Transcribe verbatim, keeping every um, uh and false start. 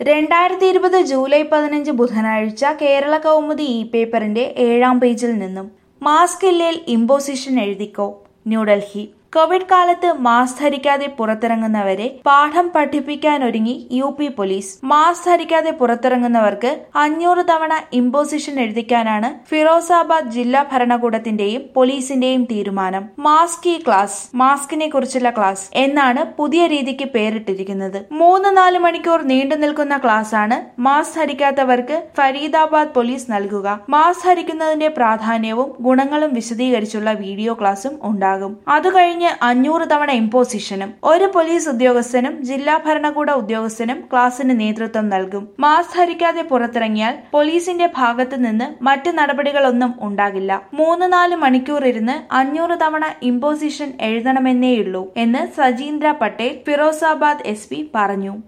രണ്ടായിരത്തി ഇരുപത് ജൂലൈ പതിനഞ്ച് ബുധനാഴ്ച കേരള കൗമുദി ഇ പേപ്പറിന്റെ ഏഴാം പേജിൽ നിന്നും മാസ്ക് ഇല്ലേൽ ഇമ്പോസിഷൻ എഴുതിക്കോ. ന്യൂഡൽഹി. കോവിഡ് കാലത്ത് മാസ്ക് ധരിക്കാതെ പുറത്തിറങ്ങുന്നവരെ പാഠം പഠിപ്പിക്കാനൊരുങ്ങി യു പി പോലീസ്. മാസ്ക് ധരിക്കാതെ പുറത്തിറങ്ങുന്നവർക്ക് അഞ്ഞൂറ് തവണ ഇമ്പോസിഷൻ എഴുതിക്കാനാണ് ഫിറോസാബാദ് ജില്ലാ ഭരണകൂടത്തിന്റെയും പോലീസിന്റെയും തീരുമാനം. മാസ്ക് ഈ ക്ലാസ്, മാസ്കിനെ കുറിച്ചുള്ള ക്ലാസ് എന്നാണ് പുതിയ രീതിക്ക് പേരിട്ടിരിക്കുന്നത്. മൂന്ന് നാല് മണിക്കൂർ നീണ്ടു നിൽക്കുന്ന ക്ലാസ്സാണ് മാസ്ക് ധരിക്കാത്തവർക്ക് ഫരീദാബാദ് പോലീസ് നൽകുക. മാസ്ക് ധരിക്കുന്നതിന്റെ പ്രാധാന്യവും ഗുണങ്ങളും വിശദീകരിച്ചുള്ള വീഡിയോ ക്ലാസും ഉണ്ടാകും. അത് കഴിഞ്ഞ് അഞ്ഞൂറ് തവണ ഇമ്പോസിഷനും. ഒരു പോലീസ് ഉദ്യോഗസ്ഥനും ജില്ലാ ഭരണകൂട ഉദ്യോഗസ്ഥനും ക്ലാസിന് നേതൃത്വം നൽകും. മാസ്ക് ധരിക്കാതെ പുറത്തിറങ്ങിയാൽ പോലീസിന്റെ ഭാഗത്തു നിന്ന് മറ്റ് നടപടികളൊന്നും ഉണ്ടാകില്ല. മൂന്ന് നാല് മണിക്കൂർ ഇരുന്ന് അഞ്ഞൂറ് തവണ ഇമ്പോസിഷൻ എഴുതണമെന്നേയുള്ളൂ എന്ന് സജീന്ദ്ര പട്ടേൽ, ഫിറോസാബാദ് എസ് പി പറഞ്ഞു.